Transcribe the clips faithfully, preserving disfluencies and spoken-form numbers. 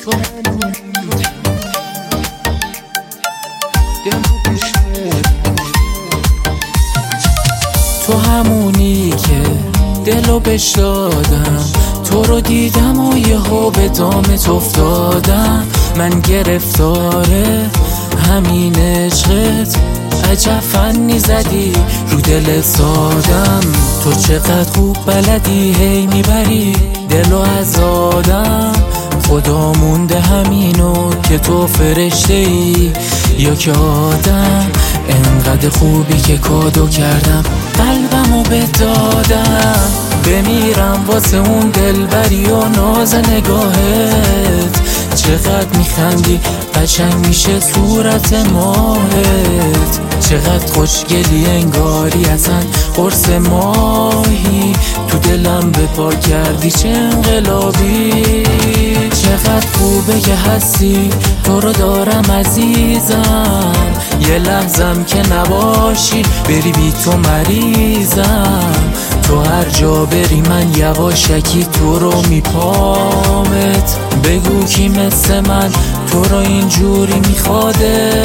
تو همونی که دلو بش دادم، تو رو دیدم و یهو به دامت افتادم. من گرفتاره همین عشقت، عجب فنی زدی رو دل سادم. تو چقدر خوب بلدی هی میبری دلو از آدم. خدا مونده همینو که تو فرشته ای یا که آدم. انقدر خوبی که کادو کردم قلبمو به دادم. بمیرم واسه اون دلبری و ناز نگاهت. چقدر میخندی قشنگ میشه صورت ماهت. چقدر خوشگلی انگاری اصلا قرص ماهی. تو دلم به پا کردی چه انقلابی. چقدر خوبه که هستی تو رو دارم عزیزم. یه لحظم که نباشی بری بی تو مریضم. تو هر جا بری من یواشکی تو رو میپامت. بگو کی مثل من تو رو اینجوری میخواده.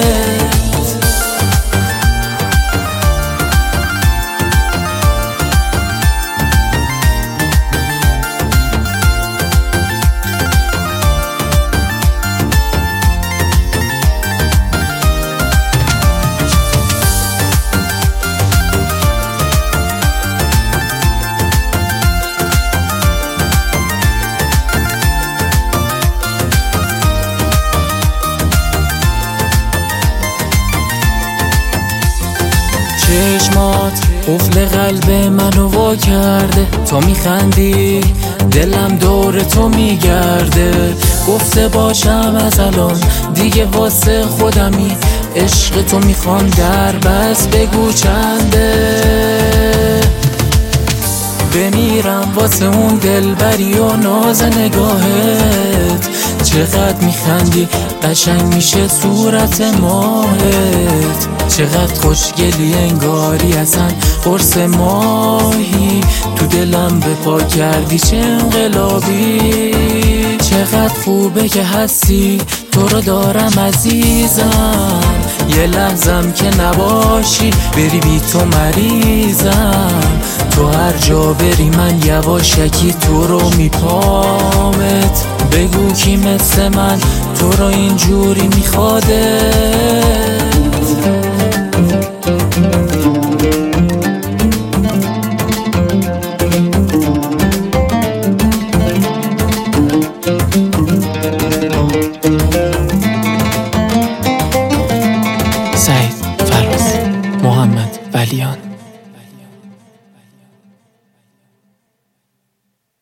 چشمات قفل قلب منو وا کرده. تو میخندی دلم دور تو میگرده. گفته باشم از الان دیگه واسه خودمی. عشق تو میخوام در بس بگو چنده. بمیرم واسه اون دلبری و ناز نگاهت. چقدر میخندی قشنگ میشه صورت ماهت. چقدر خوشگلی انگاری اصلا قرص ماهی. تو دلم به پا کردی چه انقلابی. چقدر خوبه که هستی تو رو دارم عزیزم. یه لحظم که نباشی بری بی تو مریضم. تو هر جا بری من یواشکی تو رو میپامت. بگو کی مثل من تو رو اینجوری میخواده. سعید فراز، محمد ولیان.